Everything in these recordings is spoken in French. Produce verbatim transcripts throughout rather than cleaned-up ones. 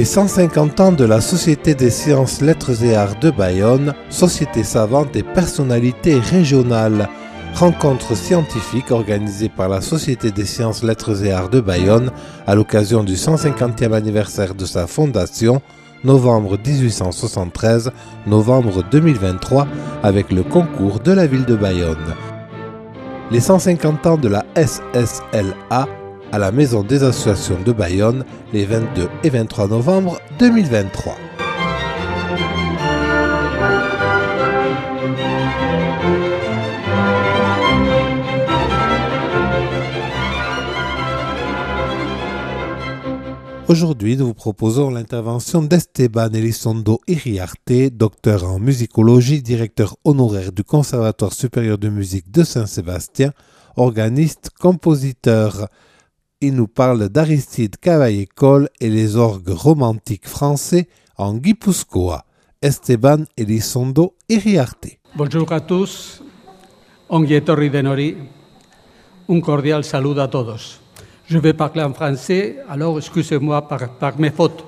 cent cinquante ans de la Société des sciences, lettres et arts de Bayonne, société savante et personnalité régionale. Rencontre scientifique organisée par la Société des sciences, lettres et arts de Bayonne à l'occasion du cent cinquantième anniversaire de sa fondation, novembre dix-huit cent soixante-treize, novembre deux mille vingt-trois, avec le concours de la ville de Bayonne. Les cent cinquante ans de la S S L A à la Maison des associations de Bayonne, les vingt-deux et vingt-trois novembre deux mille vingt-trois. Aujourd'hui, nous vous proposons l'intervention d'Esteban Elizondo Iriarte, docteur en musicologie, directeur honoraire du Conservatoire supérieur de musique de Saint-Sébastien, organiste, compositeur. Il nous parle d'Aristide Cavaillé-Coll et les orgues romantiques français en Guipúzcoa. Esteban Elizondo Iriarte. Bonjour à tous, ongi etorri denori, un cordial saludo a todos. Je vais parler en français, alors excusez-moi par, par mes fautes.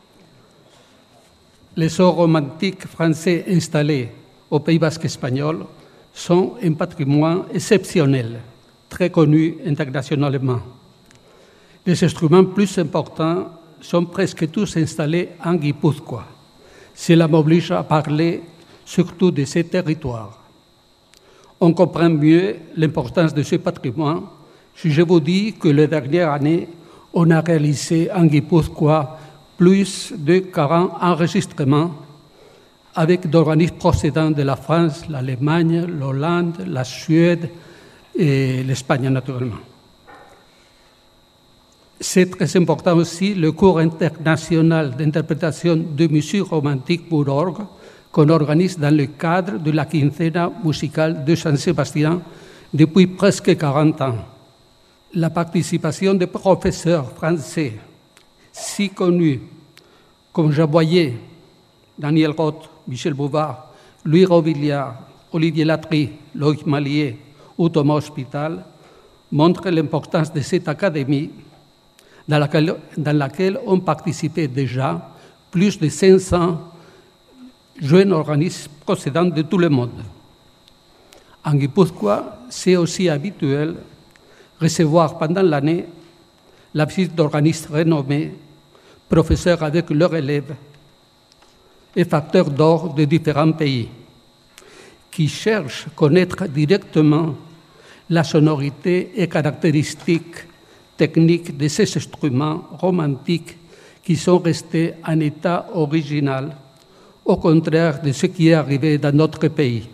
Les orgues romantiques français installés au Pays basque espagnol sont un patrimoine exceptionnel, très connu internationalement. Les instruments plus importants sont presque tous installés en Guipúzcoa. Cela m'oblige à parler surtout de ces territoires. On comprend mieux l'importance de ce patrimoine si je vous dis que les dernières années, on a réalisé en Guipúzcoa plus de quarante enregistrements avec d'organismes procédant de la France, l'Allemagne, l'Hollande, la Suède et l'Espagne naturellement. C'est très important aussi le cours international d'interprétation de musique romantique pour orgue qu'on organise dans le cadre de la Quincena musicale de Saint-Sébastien depuis presque quarante ans. La participation de professeurs français si connus comme Jean Boyer, Daniel Roth, Michel Bouvard, Louis Robiliard, Olivier Latry, Loïc Mallier ou Thomas Hospital montre l'importance de cette académie dans laquelle, dans laquelle ont participé déjà plus de cinq cents jeunes organismes procédant de tout le monde. En Guipúzcoa, c'est aussi habituel recevoir pendant l'année la visite d'organismes renommés, professeurs avec leurs élèves et facteurs d'or de différents pays, qui cherchent à connaître directement la sonorité et caractéristiques techniques de ces instruments romantiques qui sont restés en état original, au contraire de ce qui est arrivé dans notre pays.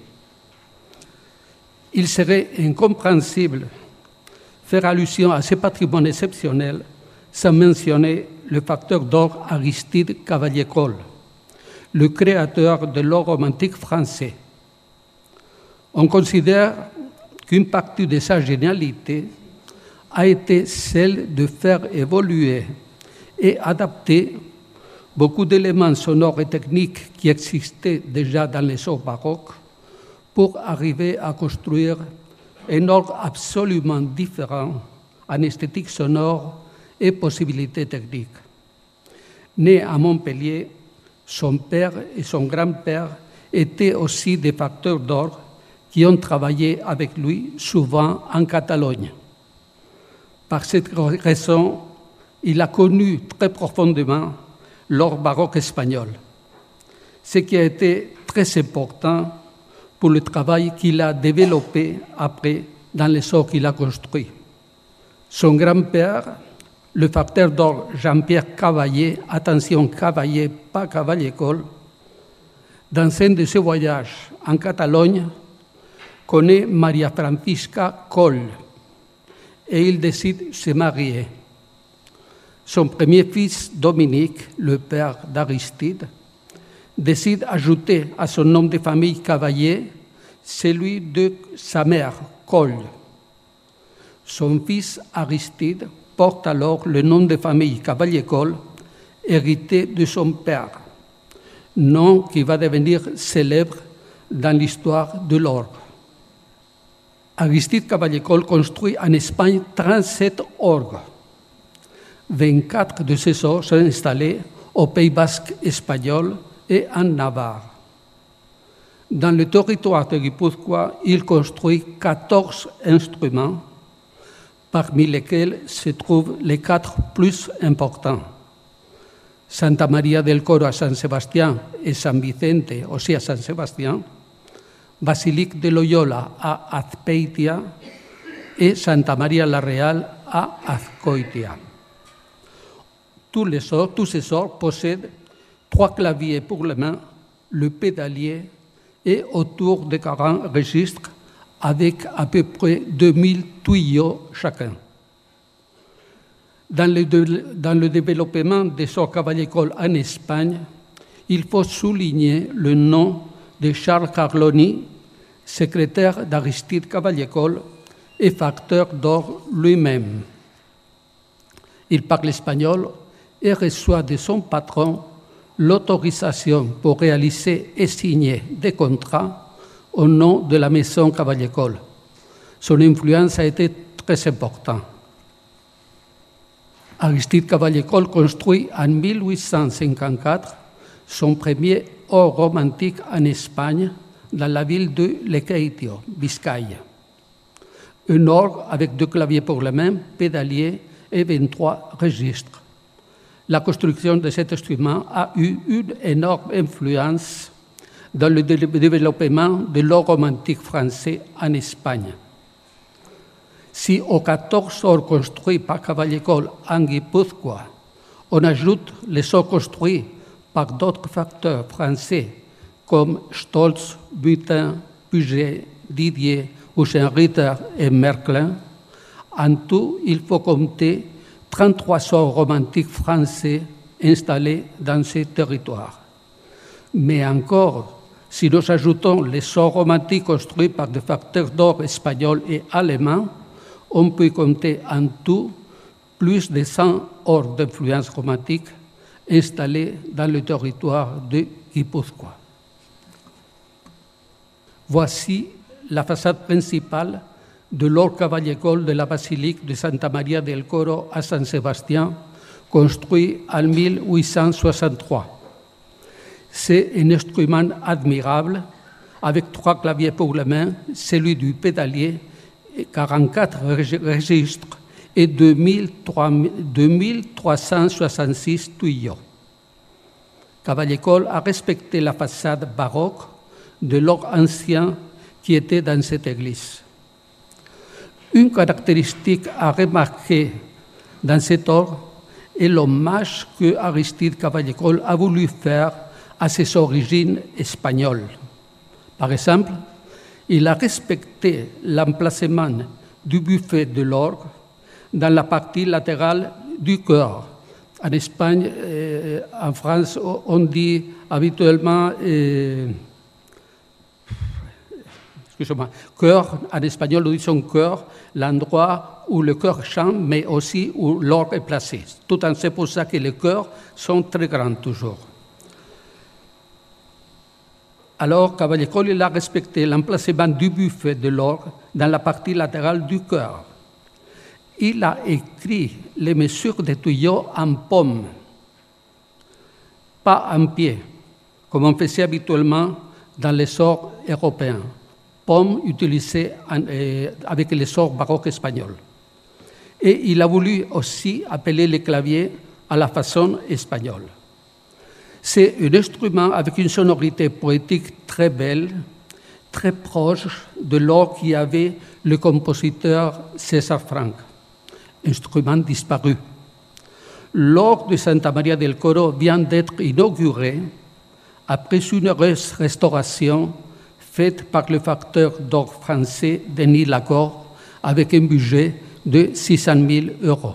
Il serait incompréhensible faire allusion à ce patrimoine exceptionnel sans mentionner le facteur d'or Aristide Cavaillé-Coll, le créateur de l'or romantique français. On considère qu'une partie de sa génialité a été celle de faire évoluer et adapter beaucoup d'éléments sonores et techniques qui existaient déjà dans les orgues baroques pour arriver à construire un orgue absolument différent en esthétique sonore et possibilités techniques. Né à Montpellier, son père et son grand-père étaient aussi des facteurs d'orgue qui ont travaillé avec lui souvent en Catalogne. Par cette raison, il a connu très profondément l'orgue baroque espagnol, ce qui a été très important pour le travail qu'il a développé après dans les orgues qu'il a construits. Son grand-père, le facteur d'orgue Jean-Pierre Cavaillé, attention Cavaillé, pas Cavaillé-Coll, dans un de ses voyages en Catalogne, connaît Maria Francisca Coll et il décide de se marier. Son premier fils, Dominique, le père d'Aristide, décide d'ajouter à son nom de famille Cavaillé celui de sa mère, Coll. Son fils Aristide porte alors le nom de famille Cavaillé-Coll, hérité de son père, nom qui va devenir célèbre dans l'histoire de l'orgue. Aristide Cavaillé-Coll construit en Espagne trente-sept orgues. vingt-quatre de ces orgues sont installés au Pays basque espagnol et en Navarre. Dans le territoire de Guipúzcoa, il construit quatorze instruments, parmi lesquels se trouvent les quatre plus importants. Santa María del Coro à San Sebastián et San Vicente aussi à San Sebastián, Basilique de Loyola à Azpeitia et Santa María la Real à Azcoitia. Tous, les sorts, tous ces sorts possèdent trois claviers pour les mains, le pédalier et autour de quarante registres avec à peu près deux mille tuyaux chacun. Dans le, dans le développement des sorts cavalier-école en Espagne, il faut souligner le nom de Charles Carloni, secrétaire d'Aristide Cavalier-Coll et facteur d'or lui-même. Il parle espagnol et reçoit de son patron l'autorisation pour réaliser et signer des contrats au nom de la maison Cavalier-Coll. Son influence a été très importante. Aristide Cavalier-Coll construit en mille huit cent cinquante-quatre son premier or romantique en Espagne, dans la ville de Lekeitio, Biscaye. Un or avec deux claviers pour la main, pédalier et vingt-trois registres. La construction de cet instrument a eu une énorme influence dans le développement de l'or romantique français en Espagne. Si aux quatorze ors construits par Cavalier-Coll en Guipúzcoa, on ajoute les ors construits par d'autres facteurs français comme Stolz, Butin, Puget, Didier, Huchenritter et Merklin, en tout, il faut compter trente-trois ors romantiques français installés dans ces territoires. Mais encore, si nous ajoutons les ors romantiques construits par des facteurs d'or espagnols et allemands, on peut compter en tout plus de cent ors d'influence romantique installés dans le territoire de Guipúzcoa. Voici la façade principale de l'or Cavalier-Coll de la basilique de Santa María del Coro à San Sebastián, construit en mille huit cent soixante-trois. C'est un instrument admirable, avec trois claviers pour la main, celui du pédalier, quarante-quatre registres et deux mille trois cent soixante-six tuyaux. Cavalier-Coll a respecté la façade baroque de l'or ancien qui était dans cette église. Une caractéristique à remarquer dans cet or est l'hommage que Aristide Cavalier-Coll a voulu faire à ses origines espagnoles. Par exemple, il a respecté l'emplacement du buffet de l'orgue dans la partie latérale du chœur. En Espagne, euh, en France, on dit habituellement, euh, excusez-moi, chœur, en espagnol, nous disons chœur, l'endroit où le chœur chante, mais aussi où l'orgue est placé. Tout en c'est pour ça que les chœurs sont très grands toujours. Alors, Cavalier-Coll il a respecté l'emplacement du buffet de l'orgue dans la partie latérale du chœur. Il a écrit les mesures des tuyaux en paume, pas en pied, comme on faisait habituellement dans les sorts européens, paume utilisée en, euh, avec les sorts baroques espagnols. Et il a voulu aussi appeler les claviers à la façon espagnole. C'est un instrument avec une sonorité poétique très belle, très proche de l'or qu'avait le compositeur César Franck, instrument disparu. L'orgue de Santa María del Coro vient d'être inauguré après une heureuse restauration faite par le facteur d'orgue français Denis Lacor avec un budget de six cent mille euros.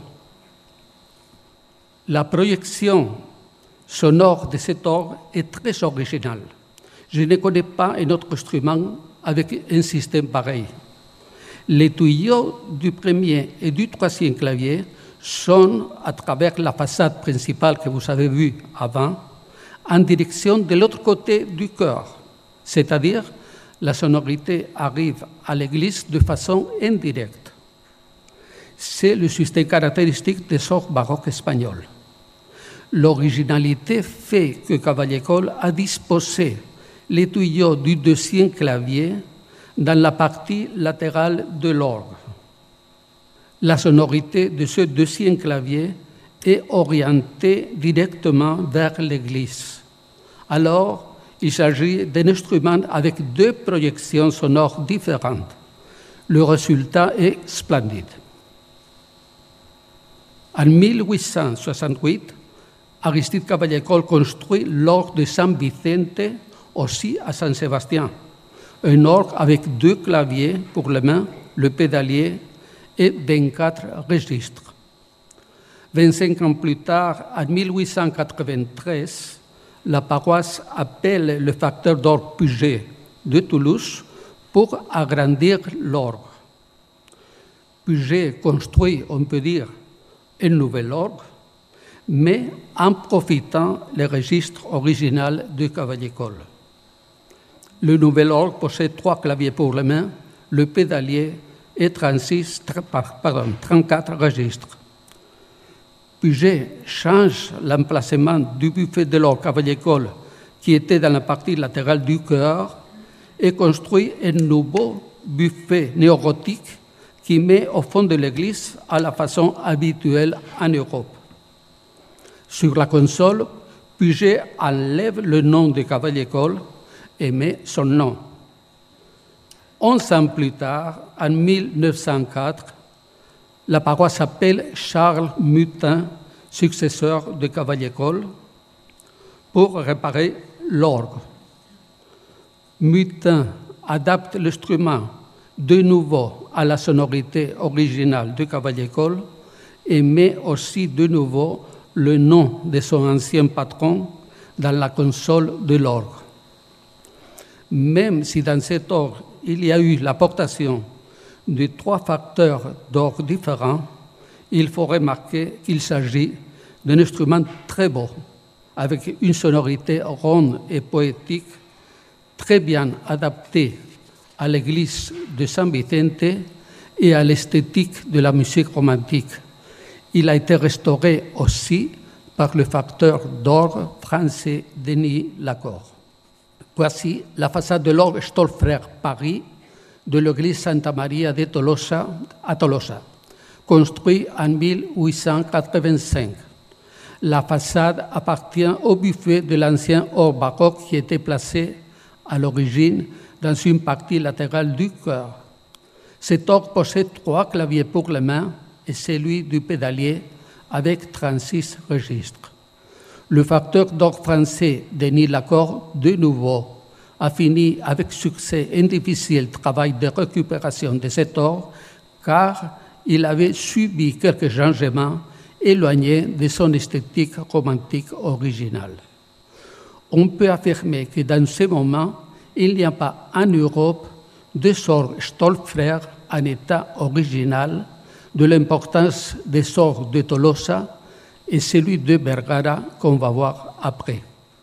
La projection sonore de cet orgue est très originale. Je ne connais pas un autre instrument avec un système pareil. Les tuyaux du premier et du troisième clavier sont, à travers la façade principale que vous avez vue avant, en direction de l'autre côté du chœur, c'est-à-dire la sonorité arrive à l'église de façon indirecte. C'est le système caractéristique des sorts baroques espagnols. L'originalité fait que Cavaillé-Coll a disposé les tuyaux du deuxième clavier dans la partie latérale de l'orgue. La sonorité de ce deuxième clavier est orientée directement vers l'église. Alors, il s'agit d'un instrument avec deux projections sonores différentes. Le résultat est splendide. En mille huit cent soixante-huit, Aristide Cavaillé-Coll construit l'orgue de San Vicente, aussi à San Sébastien, un orgue avec deux claviers pour les mains, le pédalier et vingt-quatre registres. vingt-cinq ans plus tard, en mille huit cent quatre-vingt-treize, la paroisse appelle le facteur d'orgue Puget de Toulouse pour agrandir l'orgue. Puget construit, on peut dire, un nouvel orgue, mais en profitant des registres originaux de Cavaillé-Coll. Le nouvel orgue possède trois claviers pour les mains, le pédalier et trente-six, pardon, trente-quatre registres. Puget change l'emplacement du buffet de l'orgue Cavaillé-Coll, qui était dans la partie latérale du chœur, et construit un nouveau buffet néogothique qui met au fond de l'église à la façon habituelle en Europe. Sur la console, Puget enlève le nom de Cavaillé-Coll et met son nom. Onze ans plus tard, en mille neuf cent quatre, la paroisse s'appelle Charles Mutin, successeur de Cavaillé-Coll, pour réparer l'orgue. Mutin adapte l'instrument de nouveau à la sonorité originale de Cavaillé-Coll et met aussi de nouveau le nom de son ancien patron dans la console de l'orgue. Même si dans cet orgue, il y a eu l'apportation de trois facteurs d'orgue différents, il faut remarquer qu'il s'agit d'un instrument très beau, avec une sonorité ronde et poétique, très bien adaptée à l'église de San Vicente et à l'esthétique de la musique romantique. Il a été restauré aussi par le facteur d'orgue français Denis Lacorre. Voici la façade de l'orgue Stolz-Frère Paris de l'église Santa Maria de Tolosa à Tolosa, construit en mille huit cent quatre-vingt-cinq. La façade appartient au buffet de l'ancien orgue baroque qui était placé à l'origine dans une partie latérale du chœur. Cet orgue possède trois claviers pour les mains et celui du pédalier avec trente-six registres. Le facteur d'orgue français Denis Lacorre, de nouveau, a fini avec succès un difficile travail de récupération de cet orgue car il avait subi quelques changements éloignés de son esthétique romantique originale. On peut affirmer que dans ce moment, il n'y a pas en Europe deux orgues Stolz-Frère en état original de l'importance des orgues de Tolosa et celui de Vergara qu'on va voir après.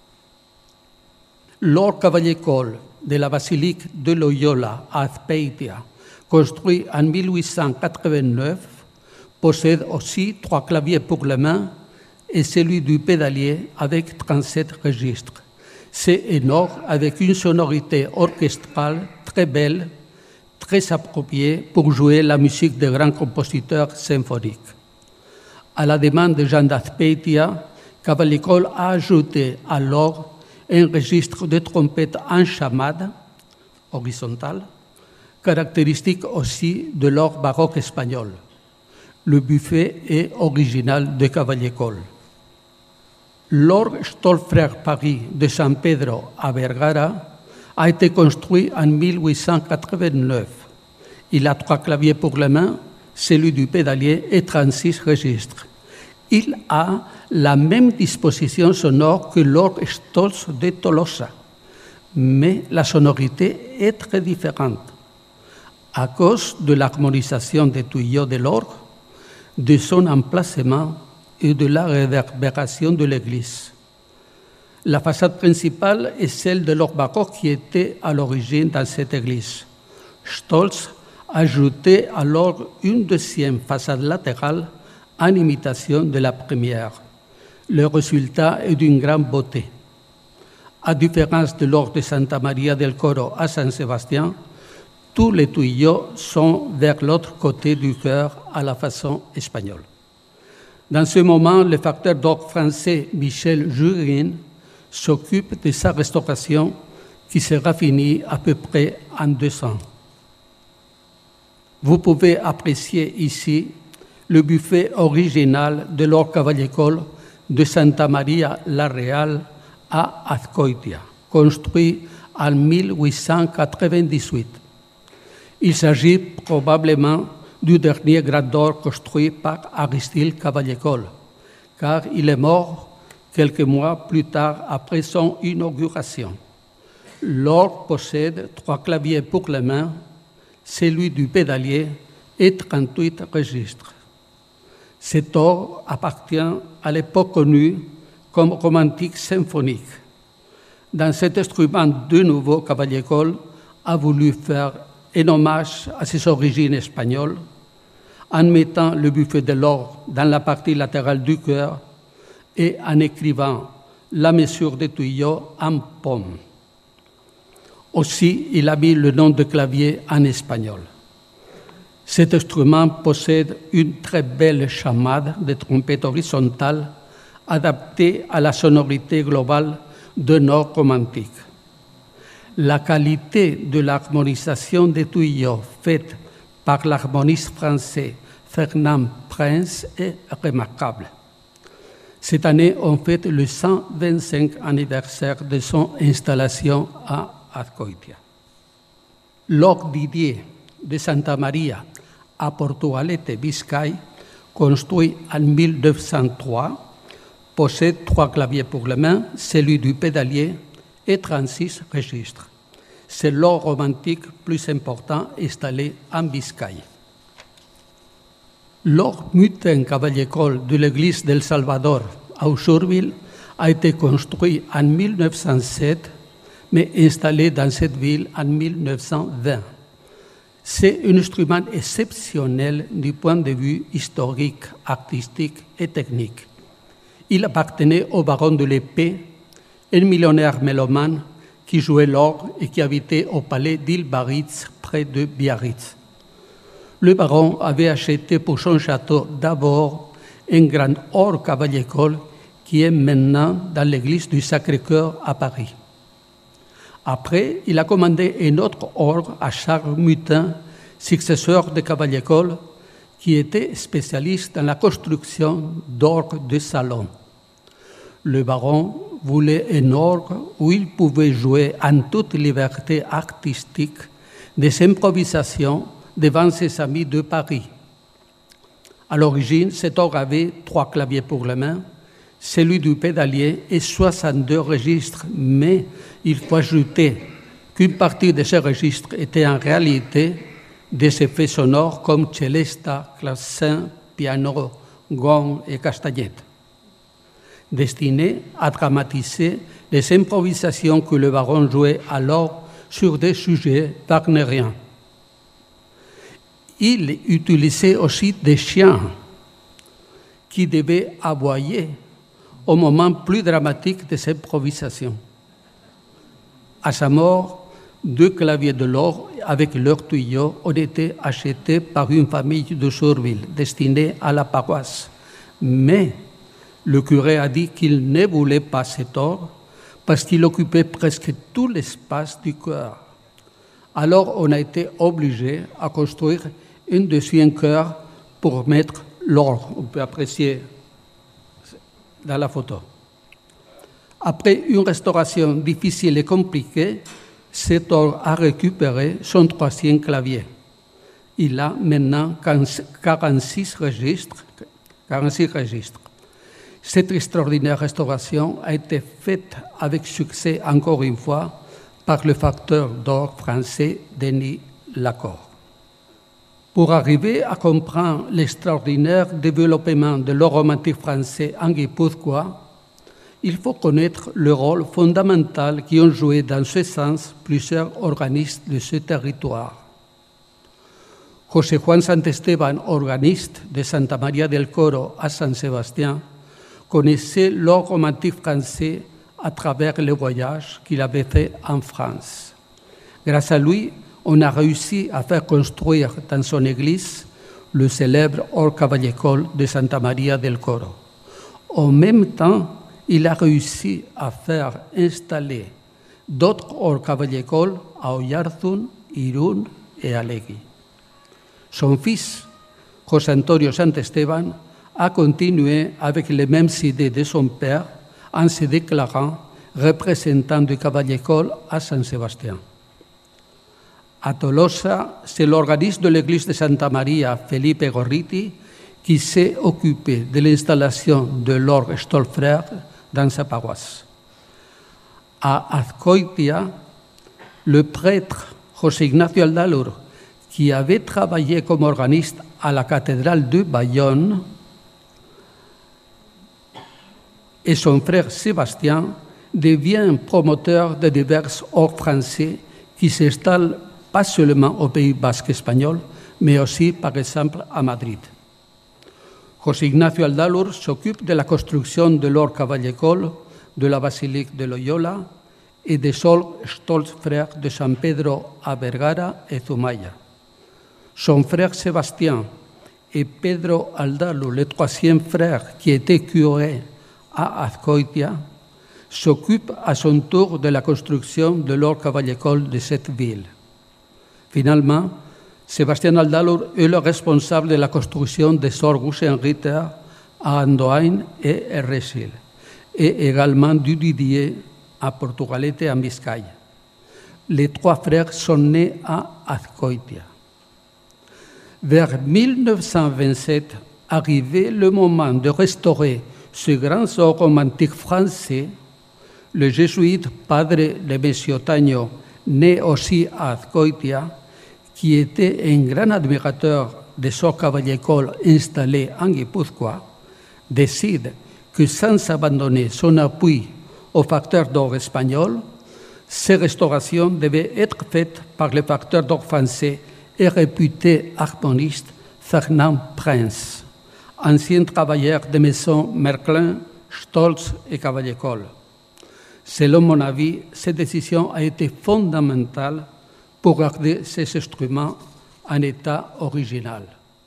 L'orgue Cavaillé-Coll de la basilique de Loyola à Azpeitia, construit en mille huit cent quatre-vingt-neuf, possède aussi trois claviers pour les mains et celui du pédalier avec trente-sept registres. C'est un orgue avec une sonorité orchestrale très belle, très appropriée pour jouer la musique de grands compositeurs symphoniques. À la demande de Jean d'Azpeitia, Cavaillé-Coll a ajouté à l'orgue un registre de trompette en chamade, horizontale, caractéristique aussi de l'orgue baroque espagnol. Le buffet est original de Cavaillé-Coll. L'orgue Stolz-Frère Paris de San Pedro à Vergara a été construit en mille huit cent quatre-vingt-neuf. Il a trois claviers pour les mains, celui du pédalier et trente-six registres. Il a la même disposition sonore que l'orgue Stolz de Tolosa, mais la sonorité est très différente à cause de l'harmonisation des tuyaux de l'orgue, de son emplacement et de la réverbération de l'église. La façade principale est celle de l'orgue baroque qui était à l'origine dans cette église. Stolz a ajouté à l'orgue une deuxième façade latérale en imitation de la première. Le résultat est d'une grande beauté. À différence de l'orgue de Santa Maria del Coro à Saint-Sébastien, tous les tuyaux sont vers l'autre côté du chœur à la façon espagnole. Dans ce moment, le facteur d'orgue français Michel Jurin s'occupe de sa restauration qui sera finie à peu près en deux ans. Vous pouvez apprécier ici le buffet original de l'orgue Cavaillé-Coll de Santa Maria la Real à Azkoitia, construit en mille huit cent quatre-vingt-dix-huit. Il s'agit probablement du dernier grand orgue construit par Aristide Cavaillé-Coll, car il est mort quelques mois plus tard après son inauguration. L'orgue possède trois claviers pour les mains, celui du pédalier et trente-huit registres. Cet orgue appartient à l'époque connue comme romantique symphonique. Dans cet instrument, de nouveau, Cavaillé-Coll a voulu faire un hommage à ses origines espagnoles en mettant le buffet de l'orgue dans la partie latérale du chœur et en écrivant la mesure des tuyaux en pomme. Aussi, il a mis le nom de clavier en espagnol. Cet instrument possède une très belle chamade de trompette horizontale adaptée à la sonorité globale d'un orgue romantique. La qualité de l'harmonisation des tuyaux faite par l'harmoniste français Fernand Prince est remarquable. Cette année, on fête le cent vingt-cinquième anniversaire de son installation à Azkoitia. L'orgue Didier de Santa Maria à Portugalete, Biscaye, construit en mille neuf cent trois, possède trois claviers pour les mains, celui du pédalier et trente-six registres. C'est l'orgue romantique plus important installé en Biscaye. L'orgue Mutin Cavaillé-Coll de l'église d'El Salvador à Usurbil a été construit en mille neuf cent sept, mais installé dans cette ville en mille neuf cent vingt. C'est un instrument exceptionnel du point de vue historique, artistique et technique. Il appartenait au baron de l'Épée, un millionnaire mélomane qui jouait l'orgue et qui habitait au palais d'Il-Baritz, près de Biarritz. Le baron avait acheté pour son château d'abord un grand orgue Cavaillé-Coll qui est maintenant dans l'église du Sacré-Cœur à Paris. Après, il a commandé un autre orgue à Charles Mutin, successeur de Cavaillé-Coll, qui était spécialiste dans la construction d'orgues de salon. Le baron voulait un orgue où il pouvait jouer en toute liberté artistique des improvisations devant ses amis de Paris. À l'origine, cet orgue avait trois claviers pour les mains, celui du pédalier et soixante-deux registres, mais il faut ajouter qu'une partie de ces registres était en réalité des effets sonores comme celesta, clavecin, piano, gong et castagnette, destinés à dramatiser les improvisations que le baron jouait alors sur des sujets wagnériens. Il utilisait aussi des chiens qui devaient aboyer au moment plus dramatique de cette improvisation. À sa mort, deux claviers de l'orgue avec leurs tuyaux ont été achetés par une famille de Sourville destinée à la paroisse. Mais le curé a dit qu'il ne voulait pas cet orgue parce qu'il occupait presque tout l'espace du chœur. Alors on a été obligé à construire un deuxième chœur pour mettre l'orgue. On peut apprécier dans la photo. Après une restauration difficile et compliquée, cet orgue a récupéré son troisième clavier. Il a maintenant quarante-six registres. quarante-six registres. Cette extraordinaire restauration a été faite avec succès, encore une fois, par le facteur d'orgue français Denis Lacor. Pour arriver à comprendre l'extraordinaire développement de l'orgue romantique français en Guipúzcoa, il faut connaître le rôle fondamental qui ont joué dans ce sens plusieurs organistes de ce territoire. José Juan Santesteban, organiste de Santa Maria del Coro à San Sébastien, connaissait l'art romantique français à travers les voyages qu'il avait fait en France. Grâce à lui, on a réussi à faire construire dans son église le célèbre Or Cavallecol de Santa Maria del Coro. En même temps, il a réussi à faire installer d'autres Or Cavallecol à Oyarzun, Irún et Allegui. Son fils, José Antonio Santesteban, a continué avec les mêmes idées de son père en se déclarant représentant du Cavallecol à San Sébastien. À Tolosa, c'est l'organiste de l'église de Santa Maria, Felipe Gorriti, qui s'est occupé de l'installation de l'orgue Stolfrère dans sa paroisse. À Azcoitia, le prêtre José Ignacio Aldálur, qui avait travaillé comme organiste à la cathédrale de Bayonne, et son frère Sébastien devient promoteur de divers orgues français qui s'installent pas seulement au Pays basque espagnol, mais aussi, par exemple, à Madrid. José Ignacio Aldálur s'occupe de la construction de l'orgue Cavallecol de la basilique de Loyola et des orgues Stolz-Frères de San Pedro à Vergara et Zumaya. Son frère Sébastien et Pedro Aldálur, le troisième frère qui était curé à Azcoitia, s'occupent à son tour de la construction de l'orgue Cavallecol de cette ville. Finalement, Sébastien Aldálur est le responsable de la construction des orgues Saint-Ritter à Andoain et Erresil, et également du Didier à Portugalete en Biscaye. Les trois frères sont nés à Azcoitia. Vers mille neuf cent vingt-sept, arrivé le moment de restaurer ce grand orgue romantique français, le jésuite Padre Nemesio Taño, né aussi à Azcoitia, qui était un grand admirateur des orgues Cavallecol installés en Guipúzcoa, décide que sans abandonner son appui aux facteurs d'orgue espagnols, ces restaurations devaient être faites par le facteur d'orgue français et réputé harmoniste Fernand Prince, ancien travailleur des maisons Merklin, Stolz et Cavallecol. Selon mon avis, cette décision a été fondamentale pour garder ces instruments en état original.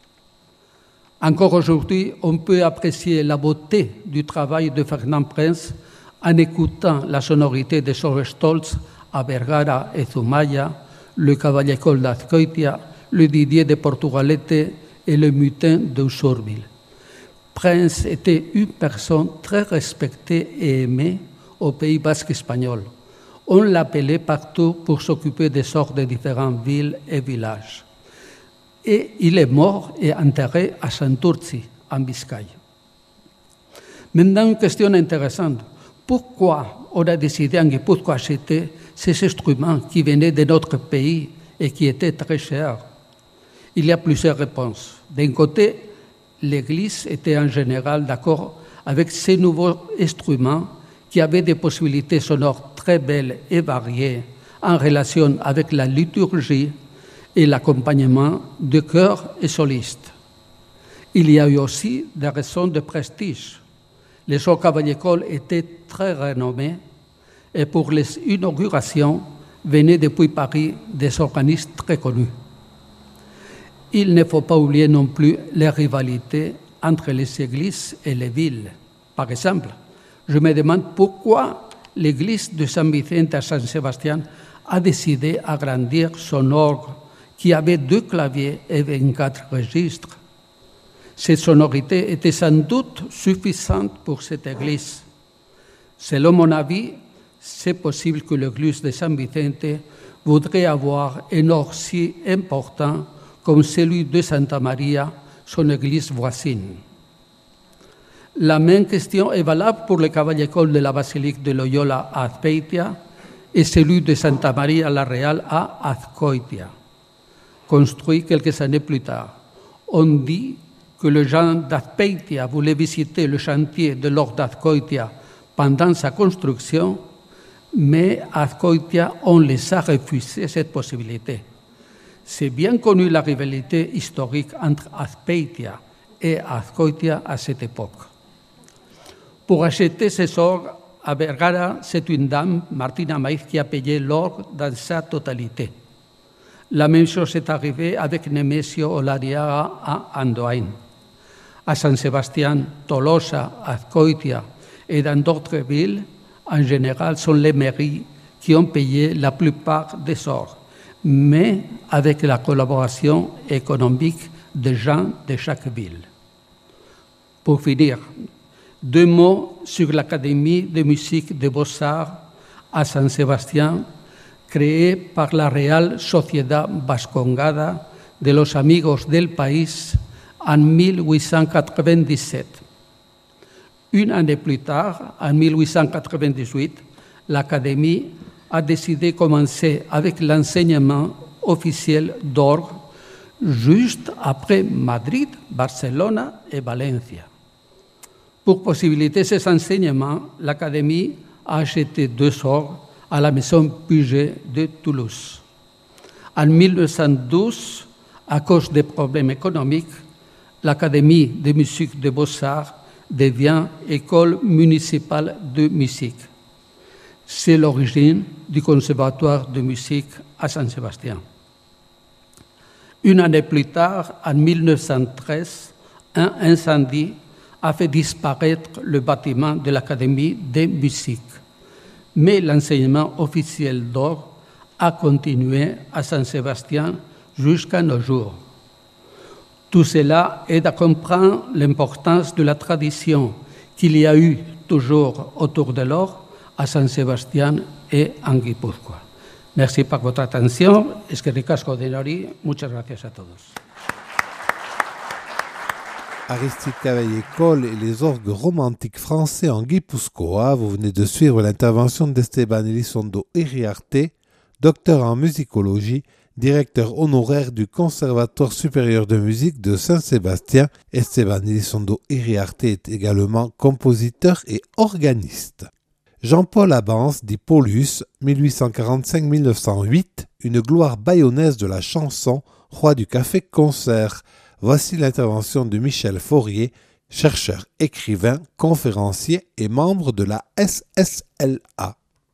Encore aujourd'hui, on peut apprécier la beauté du travail de Fernand Prince en écoutant la sonorité des orgues Stolz à Vergara et Zumaya, le Cavallecol d'Azcoitia, le Didier de Portugalete et le Mutin d'Usurbil. Prince était une personne très respectée et aimée au Pays basque espagnol. On l'appelait partout pour s'occuper des orgues de différentes villes et villages. Et il est mort et enterré à Santurtzi, en Biscaye. Maintenant, une question intéressante. Pourquoi on a décidé en Guipúzcoa d'acheter ces instruments qui venaient de notre pays et qui étaient très chers? Il y a plusieurs réponses. D'un côté, l'Église était en général d'accord avec ces nouveaux instruments qui avaient des possibilités sonores très belles et variées en relation avec la liturgie et l'accompagnement de chœurs et solistes. Il y a eu aussi des raisons de prestige. Les orgues Cavallecol étaient très renommés et pour les inaugurations venaient depuis Paris des organistes très connus. Il ne faut pas oublier non plus les rivalités entre les églises et les villes. Par exemple, je me demande pourquoi l'église de San Vicente à San Sébastien a décidé d'agrandir son orgue qui avait deux claviers et vingt-quatre registres. Cette sonorité était sans doute suffisante pour cette église. Selon mon avis, c'est possible que l'église de San Vicente voudrait avoir un orgue si important comme celui de Santa Maria, son église voisine. La même question est valable pour le Cavallecol de la basilique de Loyola à Azpeitia et celui de Santa Maria la Real à Azcoitia, construit quelques années plus tard. On dit que le Jean d'Azpeitia voulait visiter le chantier de l'orgue d'Azcoitia pendant sa construction, mais à Azcoitia, on les a refusé cette possibilité. C'est bien connu la rivalité historique entre Azpeitia et Azcoitia à cette époque. Pour acheter ces ors à Vergara, c'est une dame, Martina Maïf, qui a payé l'or dans sa totalité. La même chose est arrivée avec Nemesio Olariaga à Andoain. À San Sébastien, Tolosa, Azcoitia et dans d'autres villes, en général, sont les mairies qui ont payé la plupart des ors, mais avec la collaboration économique des gens de chaque ville. Pour finir, deux mots sur l'Académie de musique des Beaux-Arts à San Sébastien, créée par la Real Sociedad Vascongada de los Amigos del País en mille huit cent quatre-vingt-dix-sept. Une année plus tard, en mille huit cent quatre-vingt-dix-huit, l'Académie a décidé de commencer avec l'enseignement officiel d'orgue juste après Madrid, Barcelone et Valencia. Pour possibiliter ces enseignements, l'Académie a acheté deux orgues à la maison Puget de Toulouse. En mille neuf cent douze, à cause des problèmes économiques, l'Académie de musique des Beaux-Arts devient École municipale de musique. C'est l'origine du Conservatoire de musique à San Sébastien. Une année plus tard, en mille neuf cent treize, un incendie a fait disparaître le bâtiment de l'Académie de musique. Mais l'enseignement officiel d'orgue a continué à San Sébastien jusqu'à nos jours. Tout cela aide à comprendre l'importance de la tradition qu'il y a eu toujours autour de l'orgue à San Sébastien et en Guipúzcoa. Merci por votre atención. Eskerrik asko denoi. Muchas gracias a todos. Aristide Cavaillé-Coll et les orgues romantiques français en Guipúzcoa. Vous venez de suivre l'intervention d'Esteban Elizondo Iriarte, docteur en musicologie, directeur honoraire du Conservatoire supérieur de musique de Saint-Sébastien. Esteban Elizondo Iriarte est également compositeur et organiste. Jean-Paul Abance, dit Paulus, mille huit cent quarante-cinq à mille neuf cent huit, une gloire bayonnaise de la chanson, roi du café-concert. Voici l'intervention de Michel Faurier, chercheur, écrivain, conférencier et membre de la S S L A.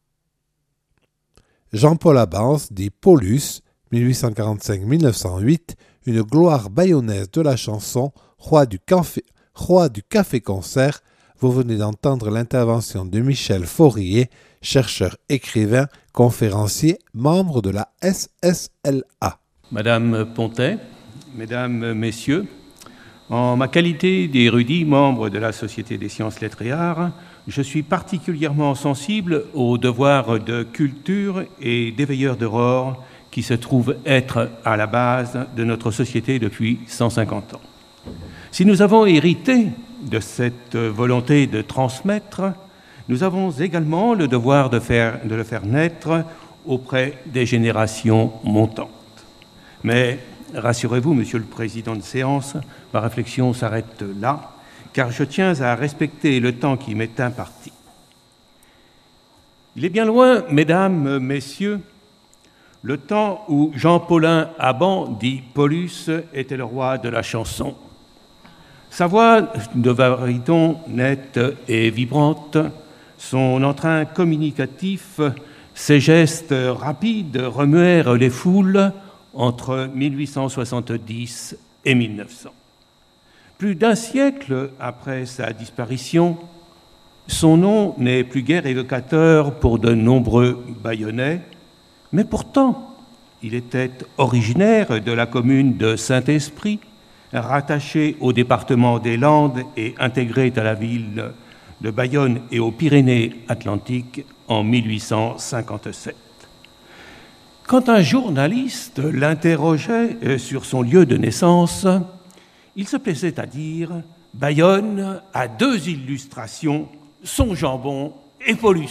Jean-Paul Abance, dit Paulus, mille huit cent quarante-cinq à mille neuf cent huit, une gloire bayonnaise de la chanson, roi du café, roi du café-concert. Vous venez d'entendre l'intervention de Michel Faurier, chercheur, écrivain, conférencier, membre de la S S L A. Madame Pontet, Mesdames, Messieurs, en ma qualité d'érudit membre de la Société des sciences, lettres et arts, je suis particulièrement sensible aux devoirs de culture et d'éveilleur d'aurore qui se trouvent être à la base de notre société depuis cent cinquante ans. Si nous avons hérité de cette volonté de transmettre, nous avons également le devoir de, faire, de le faire naître auprès des générations montantes. Mais rassurez-vous, Monsieur le Président de séance, ma réflexion s'arrête là, car je tiens à respecter le temps qui m'est imparti. Il est bien loin, Mesdames, Messieurs, le temps où Jean-Paulin Abban, dit Paulus, était le roi de la chanson. Sa voix de baryton nette et vibrante, son entrain communicatif, ses gestes rapides remuèrent les foules entre mille huit cent soixante-dix et mille neuf cents. Plus d'un siècle après sa disparition, son nom n'est plus guère évocateur pour de nombreux Bayonnais, mais pourtant, il était originaire de la commune de Saint-Esprit, rattaché au département des Landes et intégré à la ville de Bayonne et aux Pyrénées-Atlantiques en mille huit cent cinquante-sept. Quand un journaliste l'interrogeait sur son lieu de naissance, il se plaisait à dire « Bayonne a deux illustrations, son jambon et Paulus ».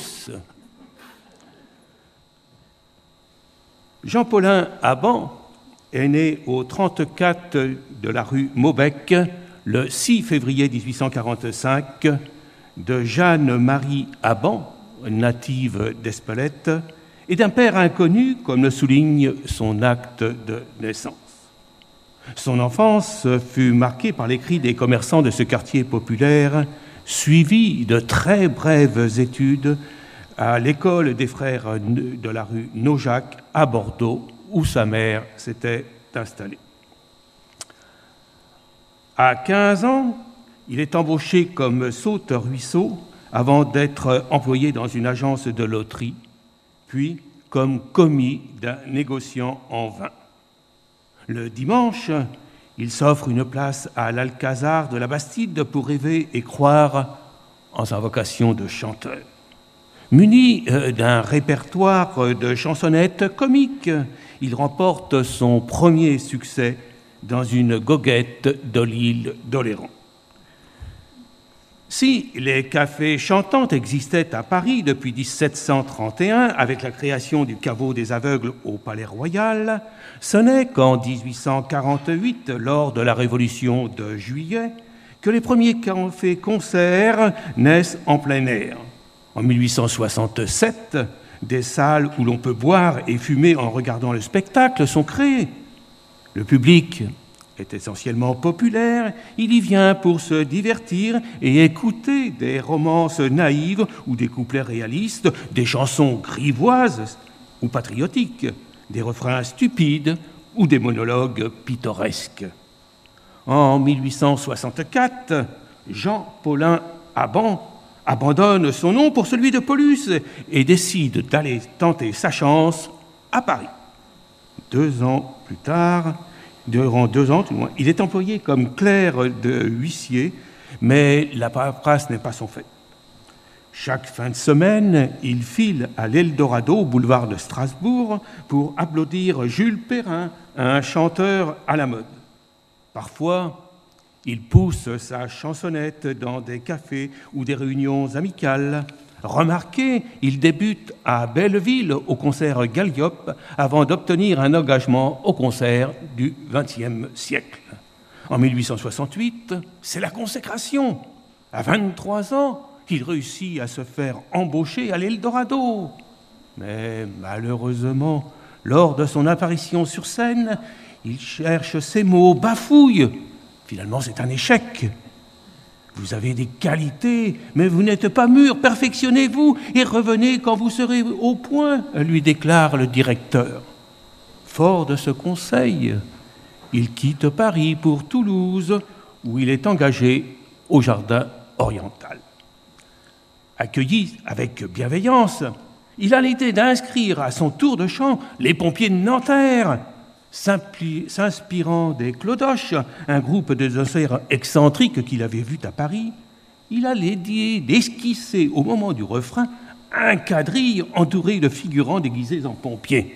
Jean-Paulin Abban est né au trente-quatre de la rue Maubec le six février mille huit cent quarante-cinq de Jeanne-Marie Abban, native d'Espelette, et d'un père inconnu, comme le souligne son acte de naissance. Son enfance fut marquée par les cris des commerçants de ce quartier populaire suivi de très brèves études à l'école des frères de la rue Naujac à Bordeaux, où sa mère s'était installée. À quinze ans, il est embauché comme sauteur-ruisseau avant d'être employé dans une agence de loterie, puis comme commis d'un négociant en vin. Le dimanche, il s'offre une place à l'Alcazar de la Bastide pour rêver et croire en sa vocation de chanteur. Muni d'un répertoire de chansonnettes comiques, il remporte son premier succès dans une goguette de l'île d'Oléron. Si les cafés chantants existaient à Paris depuis dix-sept cent trente et un, avec la création du caveau des aveugles au Palais Royal, ce n'est qu'en dix-huit cent quarante-huit, lors de la Révolution de Juillet, que les premiers cafés-concerts naissent en plein air. En mille huit cent soixante-sept, des salles où l'on peut boire et fumer en regardant le spectacle sont créées. Le public est essentiellement populaire, il y vient pour se divertir et écouter des romances naïves ou des couplets réalistes, des chansons grivoises ou patriotiques, des refrains stupides ou des monologues pittoresques. En mille huit cent soixante-quatre, Jean Paulin Aban abandonne son nom pour celui de Paulus et décide d'aller tenter sa chance à Paris. Deux ans plus tard, durant deux ans tout le moins, il est employé comme clerc de huissier, mais la paperasse n'est pas son fait. Chaque fin de semaine, il file à l'Eldorado, au boulevard de Strasbourg, pour applaudir Jules Perrin, un chanteur à la mode. Parfois, il pousse sa chansonnette dans des cafés ou des réunions amicales. Remarqué, il débute à Belleville au concert Galliope avant d'obtenir un engagement au concert du vingtième siècle. En mille huit cent soixante-huit, c'est la consécration. À vingt-trois ans, il réussit à se faire embaucher à l'Eldorado. Mais malheureusement, lors de son apparition sur scène, il cherche ses mots, bafouille. Finalement, c'est un échec. Vous avez des qualités, mais vous n'êtes pas mûr, perfectionnez-vous et revenez quand vous serez au point, lui déclare le directeur. Fort de ce conseil, il quitte Paris pour Toulouse, où il est engagé au Jardin oriental. Accueilli avec bienveillance, il a l'idée d'inscrire à son tour de chant les pompiers de Nanterre, s'inspirant des Clodoches, un groupe de danseurs excentriques qu'il avait vu à Paris. Il a l'idée d'esquisser au moment du refrain un quadrille entouré de figurants déguisés en pompiers.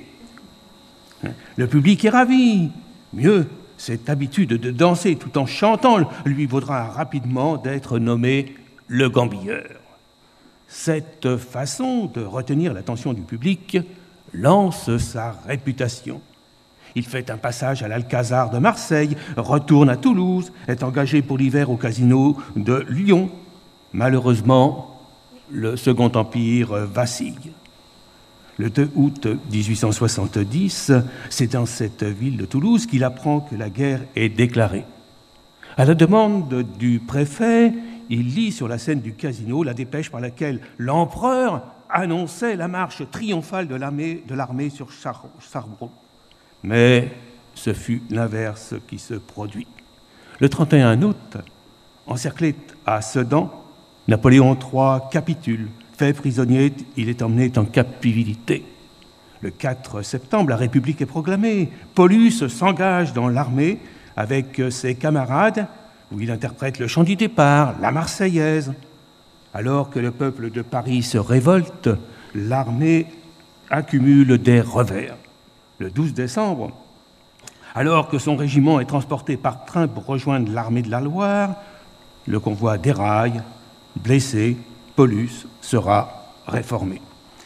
Le public est ravi. Mieux, cette habitude de danser tout en chantant lui vaudra rapidement d'être nommé le gambilleur. Cette façon de retenir l'attention du public lance sa réputation. Il fait un passage à l'Alcazar de Marseille, retourne à Toulouse, est engagé pour l'hiver au casino de Lyon. Malheureusement, le Second Empire vacille. Le deux août dix-huit cent soixante-dix, c'est dans cette ville de Toulouse qu'il apprend que la guerre est déclarée. À la demande du préfet, il lit sur la scène du casino la dépêche par laquelle l'empereur annonçait la marche triomphale de l'armée, de l'armée sur Sarrebruck. Mais ce fut l'inverse qui se produit. Le trente et un août, encerclé à Sedan, Napoléon trois capitule. Fait prisonnier, il est emmené en captivité. Le quatre septembre, la République est proclamée. Paulus s'engage dans l'armée avec ses camarades, où il interprète le chant du départ, la Marseillaise. Alors que le peuple de Paris se révolte, l'armée accumule des revers. Le douze décembre, alors que son régiment est transporté par train pour rejoindre l'armée de la Loire, le convoi déraille, blessé, Paulus sera réformé.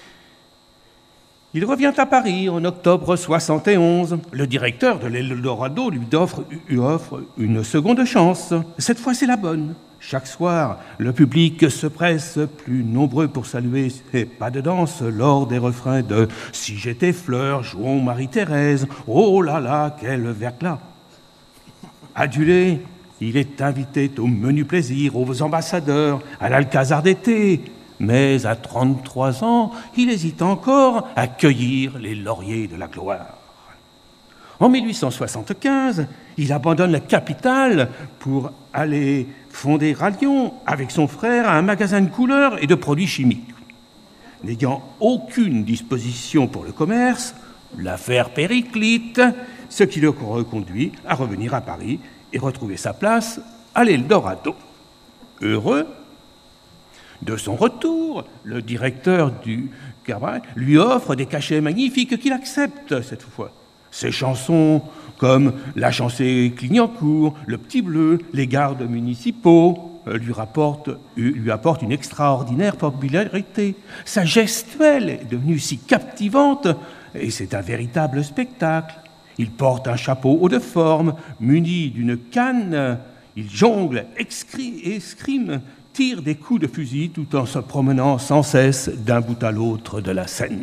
Il revient à Paris en octobre soixante et onze. Le directeur de l'Eldorado lui offre, lui offre une seconde chance. Cette fois, c'est la bonne. Chaque soir, le public se presse, plus nombreux pour saluer ses pas de danse lors des refrains de « Si j'étais fleur, jouons Marie-Thérèse, oh là là, quel verglas !» Adulé, Il est invité au menu plaisir, aux ambassadeurs, à l'Alcazar d'été. Mais à trente-trois ans, il hésite encore à cueillir les lauriers de la gloire. En mille huit cent soixante-quinze, il abandonne la capitale pour aller fonder à Lyon avec son frère un magasin de couleurs et de produits chimiques. N'ayant aucune disposition pour le commerce, l'affaire périclite, ce qui le reconduit à revenir à Paris et retrouver sa place à l'Eldorado. Heureux de son retour, le directeur du cabaret lui offre des cachets magnifiques qu'il accepte cette fois. Ses chansons comme La Chancée Clignancourt, Le Petit Bleu, Les Gardes municipaux lui, rapportent, lui apportent une extraordinaire popularité. Sa gestuelle est devenue si captivante et c'est un véritable spectacle. Il porte un chapeau haut de forme, muni d'une canne, il jongle, escrime, tire des coups de fusil tout en se promenant sans cesse d'un bout à l'autre de la scène.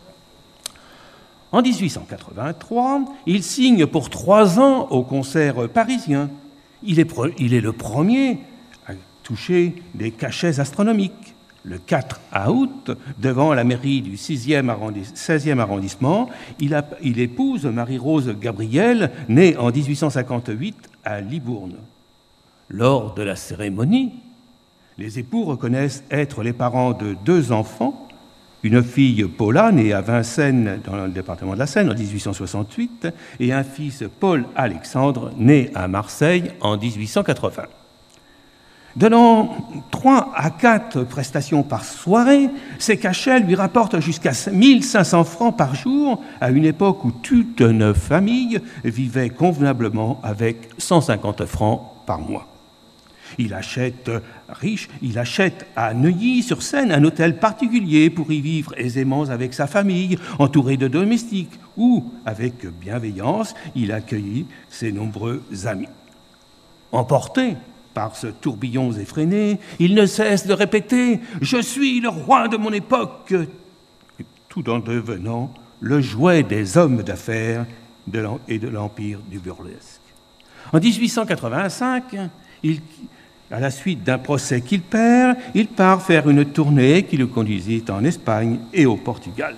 En dix-huit cent quatre-vingt-trois, il signe pour trois ans au concert parisien. Il est, pre- il est le premier à toucher des cachets astronomiques. Le quatre août, devant la mairie du seizième arrondissement, il, a, il épouse Marie-Rose Gabriel, née en dix-huit cent cinquante-huit à Libourne. Lors de la cérémonie, les époux reconnaissent être les parents de deux enfants, une fille Paula, née à Vincennes, dans le département de la Seine, en dix-huit cent soixante-huit, et un fils Paul-Alexandre, né à Marseille en dix-huit cent quatre-vingts. Donnant trois à quatre prestations par soirée, ces cachets lui rapportent jusqu'à mille cinq cents francs par jour, à une époque où toute une famille vivait convenablement avec cent cinquante francs par mois. Il achète, riche, il achète à Neuilly-sur-Seine un hôtel particulier pour y vivre aisément avec sa famille, entouré de domestiques, où, avec bienveillance, il accueillit ses nombreux amis. Emporté par ce tourbillon effréné, il ne cesse de répéter « Je suis le roi de mon époque », tout en devenant le jouet des hommes d'affaires et de l'empire du burlesque. En dix-huit cent quatre-vingt-cinq, il, à la suite d'un procès qu'il perd, il part faire une tournée qui le conduisit en Espagne et au Portugal.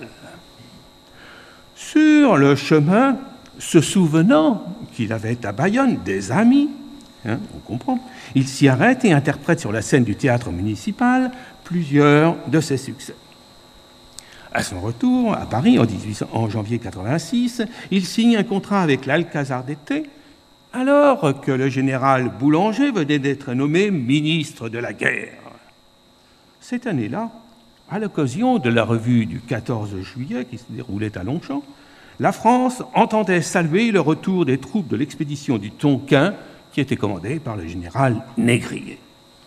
Sur le chemin, se souvenant qu'il avait à Bayonne des amis, hein, on comprend, il s'y arrête et interprète sur la scène du théâtre municipal plusieurs de ses succès. À son retour à Paris en, dix-huit cents, en janvier quatre-vingt-six, il signe un contrat avec l'Alcazar d'été, alors que le général Boulanger venait d'être nommé ministre de la guerre. Cette année-là, à l'occasion de la revue du quatorze juillet qui se déroulait à Longchamp, la France entendait saluer le retour des troupes de l'expédition du Tonquin qui était commandée par le général Négrier.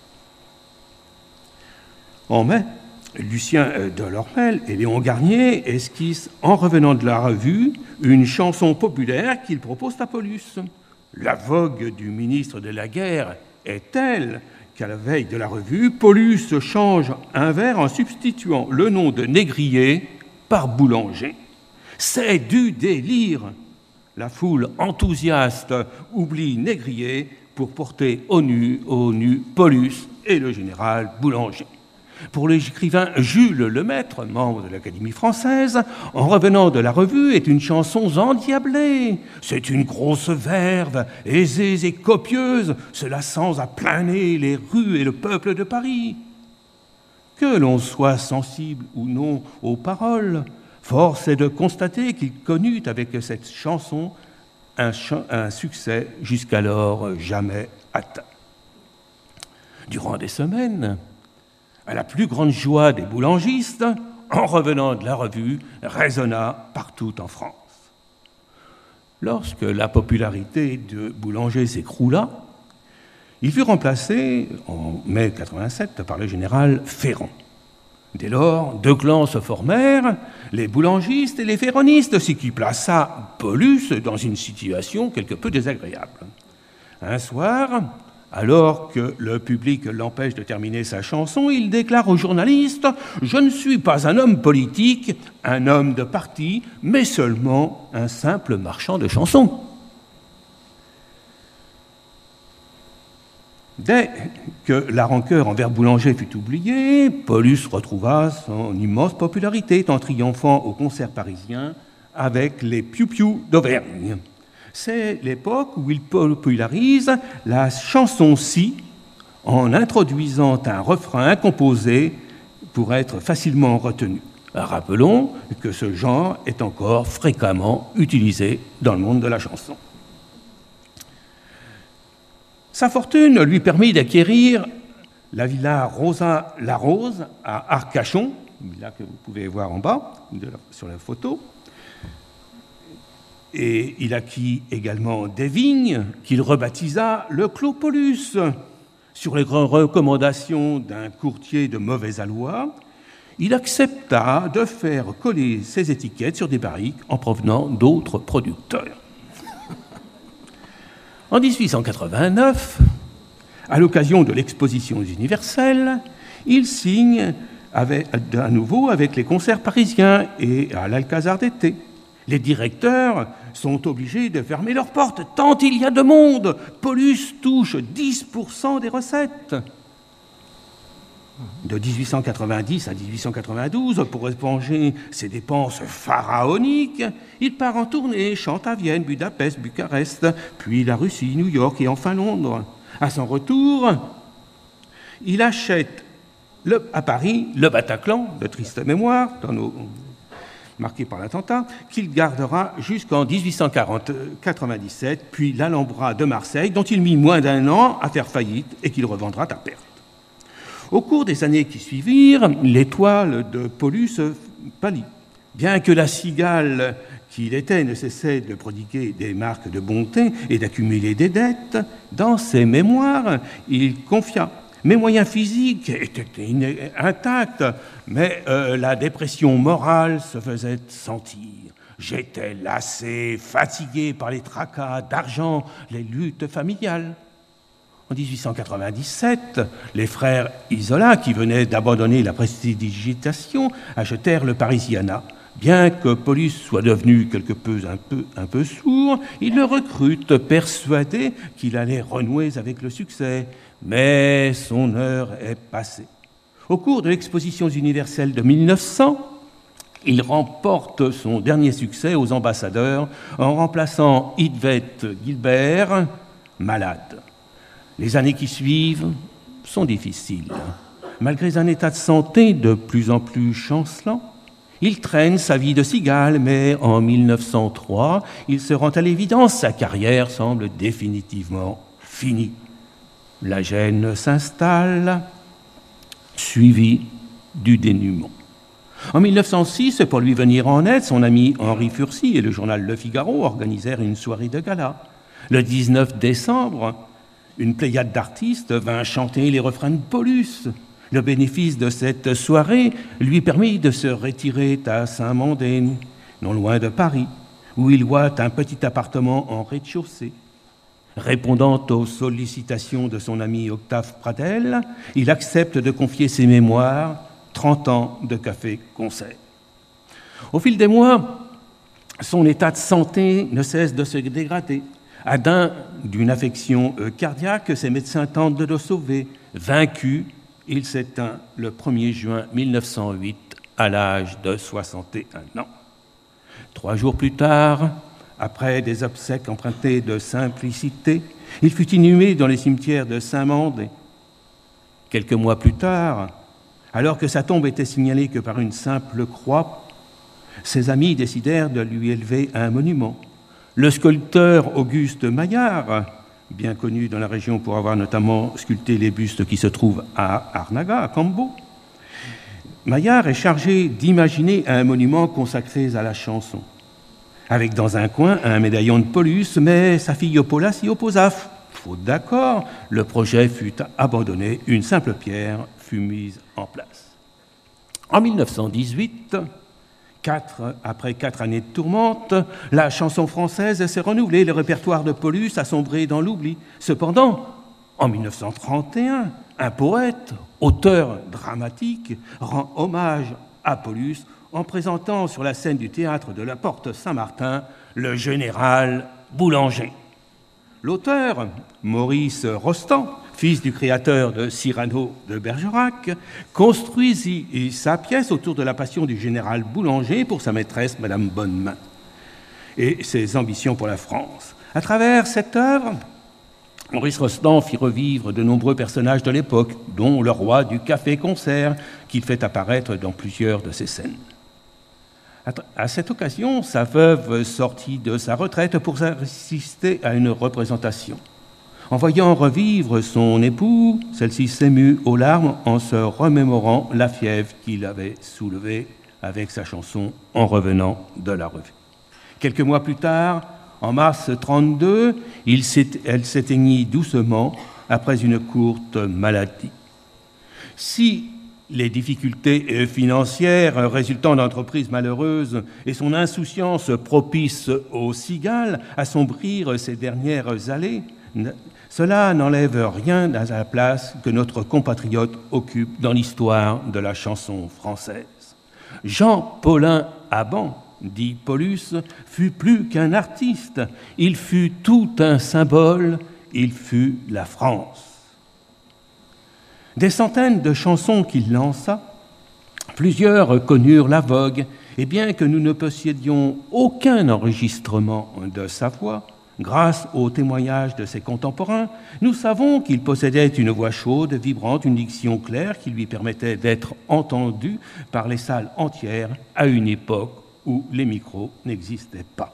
En mai, Lucien Delormel et Léon Garnier esquissent, en revenant de la revue, une chanson populaire qu'ils proposent à Paulus. La vogue du ministre de la guerre est telle qu'à la veille de la revue, Paulus change un vers en substituant le nom de Négrier par Boulanger. C'est du délire. La foule enthousiaste oublie Négrier pour porter au nu, au nu Paulus et le général Boulanger. Pour l'écrivain Jules Lemaître, membre de l'Académie française, En revenant de la revue est une chanson endiablée. C'est une grosse verve, aisée et copieuse, se lassant à plein nez les rues et le peuple de Paris. Que l'on soit sensible ou non aux paroles, force est de constater qu'il connut avec cette chanson un, ch- un succès jusqu'alors jamais atteint. Durant des semaines, à la plus grande joie des boulangistes, En revenant de la revue résonna partout en France. Lorsque la popularité de Boulanger s'écroula, il fut remplacé en mai quatre-vingt-sept par le général Ferrand. Dès lors, deux clans se formèrent, les boulangistes et les ferronistes, ce qui plaça Paulus dans une situation quelque peu désagréable. Un soir, alors que le public l'empêche de terminer sa chanson, il déclare aux journalistes « Je ne suis pas un homme politique, un homme de parti, mais seulement un simple marchand de chansons. » Dès que la rancœur envers Boulanger fut oubliée, Paulus retrouva son immense popularité en triomphant au concert parisien avec les Piou-Piou d'Auvergne. C'est l'époque où il popularise la chanson-ci en introduisant un refrain composé pour être facilement retenu. Rappelons que ce genre est encore fréquemment utilisé dans le monde de la chanson. Sa fortune lui permit d'acquérir la villa Rosa la Rose à Arcachon, villa que vous pouvez voir en bas de la, sur la photo. Et il acquit également des vignes qu'il rebaptisa le Clos Paulus. Sur les recommandations d'un courtier de mauvais aloi, il accepta de faire coller ses étiquettes sur des barriques en provenant d'autres producteurs. En dix-huit cent quatre-vingt-neuf, à l'occasion de l'exposition universelle, il signe avec, à nouveau avec les concerts parisiens et à l'Alcazar d'été. Les directeurs sont obligés de fermer leurs portes tant il y a de monde. Paulus touche dix pour cent des recettes. De dix-huit cent quatre-vingt-dix à dix-huit cent quatre-vingt-douze, pour éponger ses dépenses pharaoniques, il part en tournée, chante à Vienne, Budapest, Bucarest, puis la Russie, New York et enfin Londres. À son retour, il achète le, à Paris le Bataclan, de triste mémoire, dans nos, marqué par l'attentat, qu'il gardera jusqu'en dix-huit cent quatre-vingt-dix-sept, puis l'Alhambra de Marseille, dont il mit moins d'un an à faire faillite et qu'il revendra à perte. Au cours des années qui suivirent, l'étoile de Paulus pâlit. Bien que la cigale qu'il était ne cessait de prodiguer des marques de bonté et d'accumuler des dettes, dans ses mémoires, il confia « Mes moyens physiques étaient intacts, mais euh, la dépression morale se faisait sentir. J'étais lassé, fatigué par les tracas d'argent, les luttes familiales. » En dix-huit cent quatre-vingt-dix-sept, les frères Isola, qui venaient d'abandonner la prestidigitation, achetèrent le Parisiana. Bien que Paulus soit devenu quelque peu un, peu un peu sourd, ils le recrutent, persuadés qu'il allait renouer avec le succès. Mais son heure est passée. Au cours de l'exposition universelle de mille neuf cents, il remporte son dernier succès aux ambassadeurs en remplaçant Yvette Gilbert, malade. Les années qui suivent sont difficiles. Malgré un état de santé de plus en plus chancelant, il traîne sa vie de cigale, mais en mille neuf cent trois, il se rend à l'évidence, sa carrière semble définitivement finie. La gêne s'installe, suivie du dénuement. En mille neuf cent six, pour lui venir en aide, son ami Henri Furcy et le journal Le Figaro organisèrent une soirée de gala. Le dix-neuf décembre, une pléiade d'artistes vint chanter les refrains de Paulus. Le bénéfice de cette soirée lui permit de se retirer à Saint-Mandé, non loin de Paris, où il loua un petit appartement en rez-de-chaussée. Répondant aux sollicitations de son ami Octave Pradel, il accepte de confier ses mémoires, trente ans de café-concert. Au fil des mois, son état de santé ne cesse de se dégrader. Atteint d'une affection cardiaque, ses médecins tentent de le sauver. Vaincu, il s'éteint le premier juin mille neuf cent huit à l'âge de soixante et un ans. Trois jours plus tard, après des obsèques empruntées de simplicité, il fut inhumé dans les cimetières de Saint-Mandé. Quelques mois plus tard, alors que sa tombe était signalée que par une simple croix, ses amis décidèrent de lui élever un monument. Le sculpteur Auguste Maillard, bien connu dans la région pour avoir notamment sculpté les bustes qui se trouvent à Arnaga, à Cambo, Maillard est chargé d'imaginer un monument consacré à la chanson, avec dans un coin un médaillon de Paulus, mais sa fille Paula s'y opposa. Faute d'accord, le projet fut abandonné, une simple pierre fut mise en place. En mille neuf cent dix-huit, Quatre, après quatre années de tourmente, la chanson française s'est renouvelée, le répertoire de Paulus a sombré dans l'oubli. Cependant, en mille neuf cent trente et un, un poète, auteur dramatique, rend hommage à Paulus en présentant sur la scène du théâtre de la Porte Saint-Martin le général Boulanger. L'auteur, Maurice Rostand, fils du créateur de Cyrano de Bergerac, construisit sa pièce autour de la passion du général Boulanger pour sa maîtresse, Madame Bonnemain, et ses ambitions pour la France. À travers cette œuvre, Maurice Rostand fit revivre de nombreux personnages de l'époque, dont le roi du café-concert, qu'il fait apparaître dans plusieurs de ses scènes. À cette occasion, sa veuve sortit de sa retraite pour assister à une représentation. En voyant revivre son époux, celle-ci s'émut aux larmes en se remémorant la fièvre qu'il avait soulevée avec sa chanson en revenant de la revue. Quelques mois plus tard, en mars trente-deux, il elle s'éteignit doucement après une courte maladie. Si les difficultés financières résultant d'entreprises malheureuses et son insouciance propice aux cigales assombrirent ces dernières années, cela n'enlève rien à la place que notre compatriote occupe dans l'histoire de la chanson française. Jean Paulin Abant, dit Paulus, fut plus qu'un artiste, il fut tout un symbole, il fut la France. Des centaines de chansons qu'il lança, plusieurs connurent la vogue, et bien que nous ne possédions aucun enregistrement de sa voix, grâce aux témoignages de ses contemporains, nous savons qu'il possédait une voix chaude, vibrante, une diction claire qui lui permettait d'être entendu par les salles entières à une époque où les micros n'existaient pas.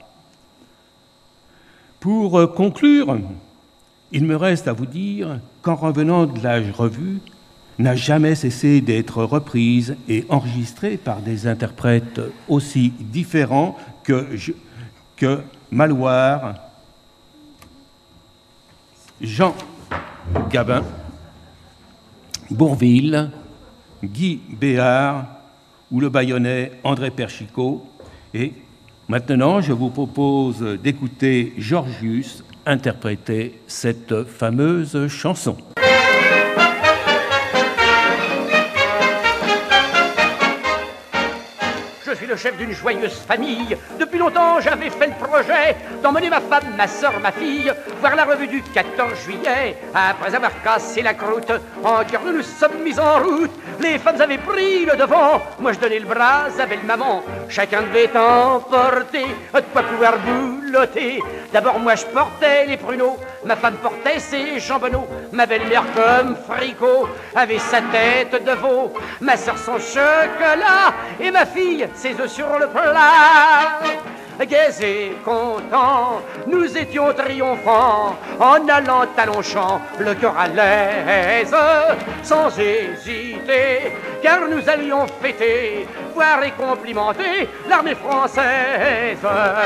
Pour conclure, il me reste à vous dire qu'en revenant de la revue, n'a jamais cessé d'être reprise et enregistrée par des interprètes aussi différents que, que Malouard, Jean Gabin, Bourvil, Guy Béard ou le Bayonnais André Perchicot. Et maintenant, je vous propose d'écouter Georgius interpréter cette fameuse chanson. Je suis le chef d'une joyeuse famille. Depuis longtemps, j'avais fait le projet d'emmener ma femme, ma soeur, ma fille voir la revue du quatorze juillet. Après avoir cassé la croûte, en cœur nous nous sommes mis en route. Les femmes avaient pris le devant, moi je donnais le bras à belle maman. Chacun devait emporter de quoi pouvoir boulotter. D'abord moi je portais les pruneaux, ma femme portait ses jambonneaux. Ma belle-mère comme fricot avait sa tête de veau, ma soeur son chocolat et ma fille ses œufs sur le plat. Gai et contents, nous étions triomphants, en allant à Longchamp, le cœur à l'aise, sans hésiter, car nous allions fêter, voir et complimenter l'armée française.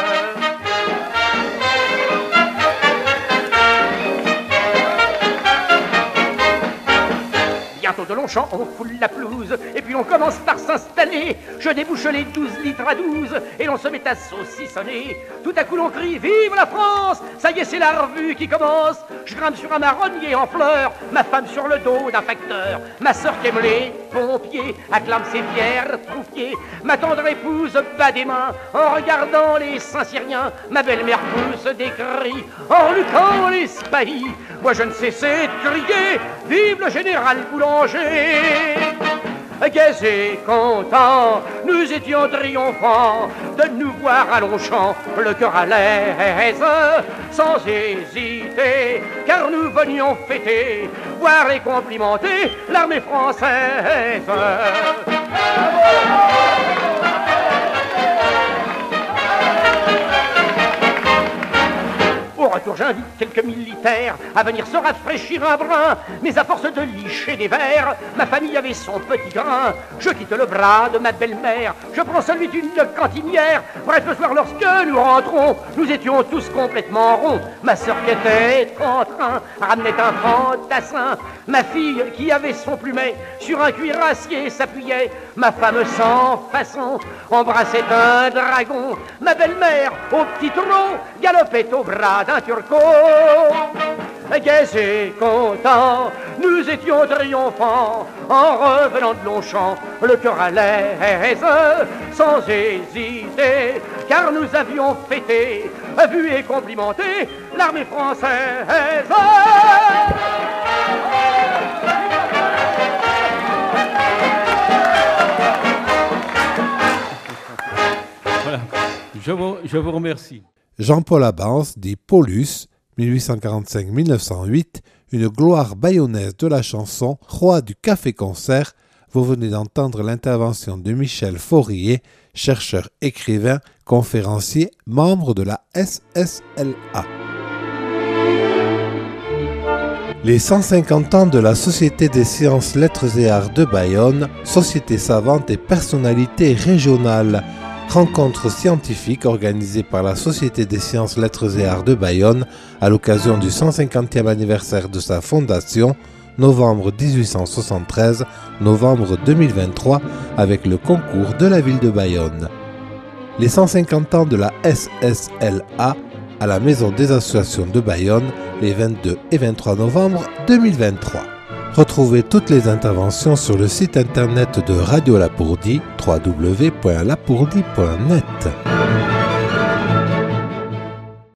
Bientôt de Longchamp, on foule la pelouse, et puis on commence par s'installer. Je débouche les douze litres à douze, et l'on se met à saucissonner. Tout à coup l'on crie « Vive la France !» Ça y est, c'est la revue qui commence. Je grimpe sur un marronnier en fleurs, ma femme sur le dos d'un facteur. Ma sœur qui aime les pompiers acclame ses fiers troupiers. Ma tendre épouse bat des mains en regardant les Saint-Cyriens. Ma belle-mère pousse des cris en luquant les spahis. Moi je ne cessais de crier « Vive le général Boulanger !» Gai et contents, nous étions triomphants de nous voir à Longchamp, le cœur à l'aise, sans hésiter, car nous venions fêter, voir et complimenter l'armée française. Au retour, j'invite quelques militaires à venir se rafraîchir un brin. Mais à force de licher des vers, ma famille avait son petit grain. Je quitte le bras de ma belle-mère, je prends celui d'une cantinière. Bref, le soir, lorsque nous rentrons, nous étions tous complètement ronds. Ma sœur qui était en train ramenait un fantassin. Ma fille qui avait son plumet sur un cuirassier s'appuyait. Ma femme sans façon embrassait un dragon. Ma belle-mère au petit trot galopait au bras d'un turco. Gai et contents, nous étions triomphants en revenant de Longchamp, le cœur à l'aise, sans hésiter, car nous avions fêté, vu et complimenté l'armée française. Je vous, je vous remercie. Jean-Paul Abance dit Paulus, mille huit cent quarante-cinq à mille neuf cent huit, une gloire bayonnaise de la chanson, roi du café-concert. Vous venez d'entendre l'intervention de Michel Fourier, chercheur, écrivain, conférencier, membre de la S S L A. Les cent cinquante ans de la Société des sciences, lettres et arts de Bayonne, société savante et personnalité régionale. Rencontre scientifique organisée par la Société des sciences, lettres et arts de Bayonne à l'occasion du cent cinquantième anniversaire de sa fondation, novembre dix-huit cent soixante-treize, novembre deux mille vingt-trois, avec le concours de la ville de Bayonne. Les cent cinquante ans de la S S L A à la Maison des associations de Bayonne les vingt-deux et vingt-trois novembre deux mille vingt-trois. Retrouvez toutes les interventions sur le site internet de Radio Lapourdie, w w w point lapourdie point net.